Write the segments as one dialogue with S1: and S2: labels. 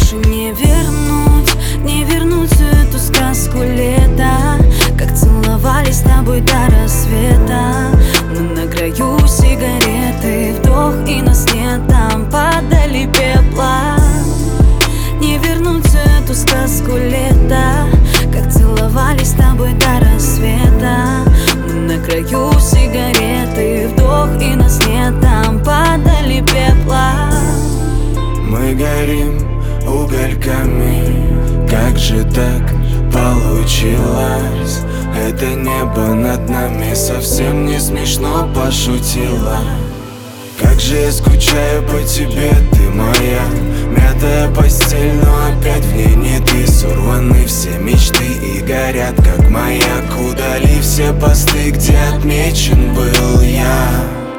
S1: Больше не вернуть всю эту сказку лета, как целовались с тобой до рассвета. Мы на краю сигареты, вдох и нас нет, там падали пепла. Не вернуть всю эту сказку лета, как целовались с тобой до рассвета. Мы на краю сигареты, вдох и нас нет, там падали пепла.
S2: Мы горим угольками, как же так получилось? Это небо над нами совсем не смешно пошутила. Как же я скучаю по тебе, ты моя мятая постель, но опять в ней не ты. Сорваны все мечты и горят, как маяк. Удали все посты, где отмечен был я.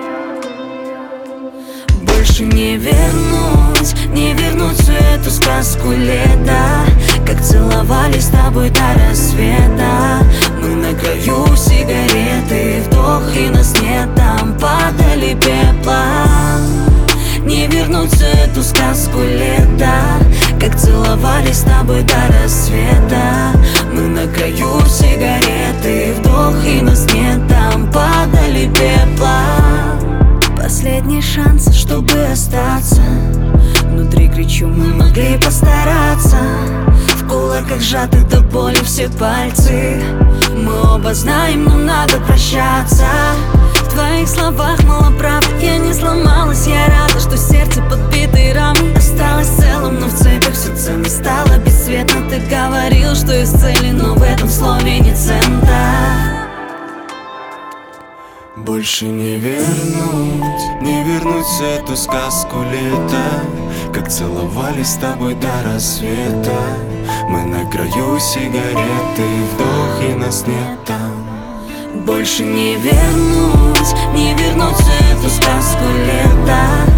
S1: Больше не вернуть всю эту сказку лета, как целовались с тобой до рассвета. Мы на краю сигареты, вдох и нас нет, там падали пепла. Не вернуть всю эту сказку лета, как целовались с тобой до рассвета. Мы на краю сигареты, вдох и нас нет, там падали пепла. Последний шанс, чтобы остаться. Внутри кричу, мы могли постараться. В кулаках сжаты до боли все пальцы. Мы оба знаем, но надо прощаться. В твоих словах мало правды, я не сломалась. Я рада, что сердце подбитые рамы осталось целым, но в цепях все ценно стало бесцветно. Ты говорил, что из цели, но в этом слове нет цента.
S2: Больше не вернуть всю эту сказку лета, как целовались с тобой до рассвета. Мы на краю сигареты, вдох и нас нет там.
S1: Больше не вернуть всю эту сказку лета,